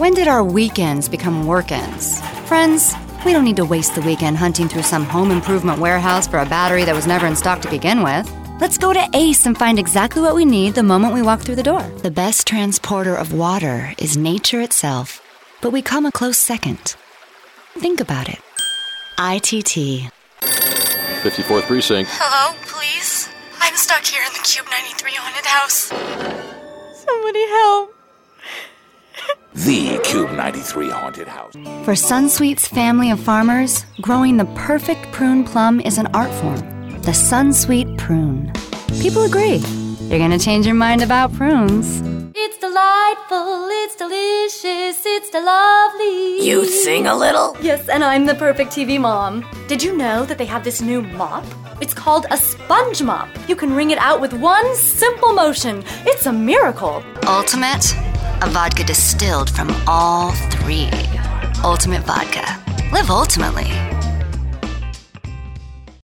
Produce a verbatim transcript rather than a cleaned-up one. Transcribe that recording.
When did our weekends become work-ends? Friends, we don't need to waste the weekend hunting through some home improvement warehouse for a battery that was never in stock to begin with. Let's go to Ace and find exactly what we need the moment we walk through the door. The best transporter of water is nature itself, but we come a close second. Think about it. I T T. fifty-fourth Precinct. Hello, police? I'm stuck here in the Cube ninety-three haunted house. Somebody help. The Cube ninety-three haunted house. For Sunsweet's family of farmers, growing the perfect prune plum is an art form. The Sunsweet prune. People agree. You're gonna change your mind about prunes. It's delightful, it's delicious, it's lovely. You sing a little? Yes, and I'm the perfect T V mom. Did you know that they have this new mop? It's called a sponge mop. You can wring it out with one simple motion. It's a miracle. Ultimate, a vodka distilled from all three. Ultimate Vodka. Live ultimately.